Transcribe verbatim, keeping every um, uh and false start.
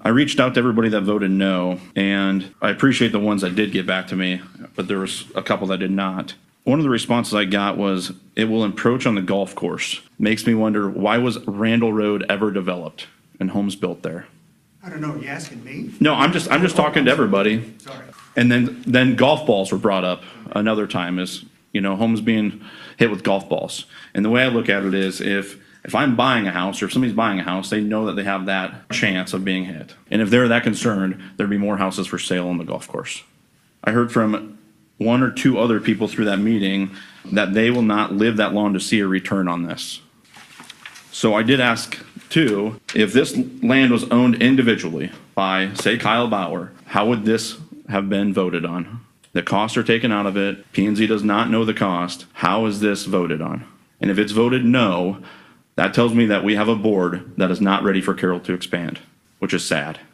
I reached out to everybody that voted no, and I appreciate the ones that did get back to me, but there was a couple that did not. One of the responses I got was, it will encroach on the golf course. Makes me wonder, why was Randall Road ever developed and homes built there? I don't know, are you asking me? No, I'm just, I'm just talking to everybody. Sorry. And then, then golf balls were brought up another time as, you know, homes being hit with golf balls. And the way I look at it is, if, if I'm buying a house or if somebody's buying a house, they know that they have that chance of being hit. And if they're that concerned, there'd be more houses for sale on the golf course. I heard from one or two other people through that meeting that they will not live that long to see a return on this. So I did ask too, if this land was owned individually by, say, Kyle Bauer, how would this have been voted on? The costs are taken out of it. P and Z does not know the cost. How is this voted on? And if it's voted no, that tells me that we have a board that is not ready for Carroll to expand, which is sad.